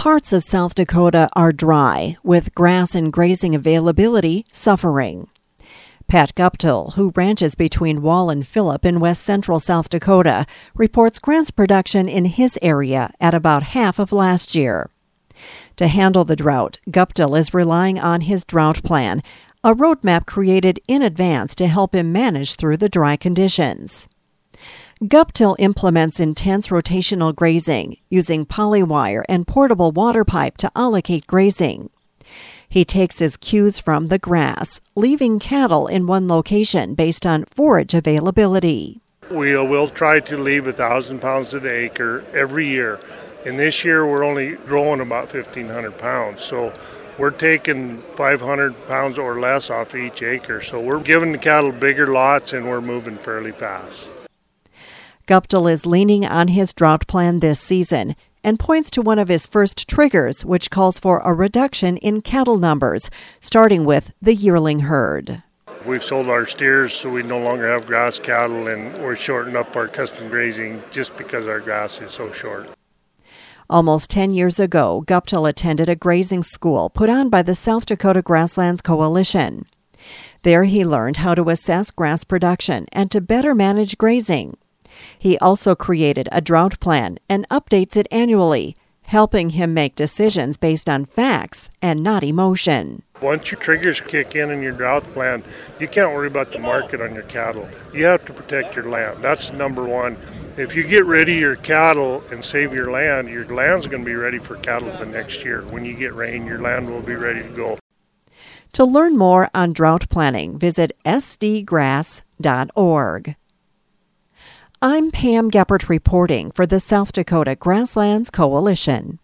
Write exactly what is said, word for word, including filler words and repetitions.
Parts of South Dakota are dry, with grass and grazing availability suffering. Pat Guptill, who ranches between Wall and Phillip in west central South Dakota, reports grass production in his area at about half of last year. To handle the drought, Guptill is relying on his drought plan, a roadmap created in advance to help him manage through the dry conditions. Guptill implements intense rotational grazing, using polywire and portable water pipe to allocate grazing. He takes his cues from the grass, leaving cattle in one location based on forage availability. We will try to leave one thousand pounds to the acre every year. And this year we're only growing about fifteen hundred pounds. So we're taking five hundred pounds or less off each acre. So we're giving the cattle bigger lots and we're moving fairly fast. Guptill is leaning on his drought plan this season and points to one of his first triggers, which calls for a reduction in cattle numbers, starting with the yearling herd. We've sold our steers, so we no longer have grass cattle, and we're shortening up our custom grazing just because our grass is so short. Almost ten years ago, Guptill attended a grazing school put on by the South Dakota Grasslands Coalition. There he learned how to assess grass production and to better manage grazing. He also created a drought plan and updates it annually, helping him make decisions based on facts and not emotion. Once your triggers kick in in your drought plan, you can't worry about the market on your cattle. You have to protect your land. That's number one. If you get rid of your cattle and save your land, your land's going to be ready for cattle the next year. When you get rain, your land will be ready to go. To learn more on drought planning, visit s d grass dot org. I'm Pam Geppert reporting for the South Dakota Grasslands Coalition.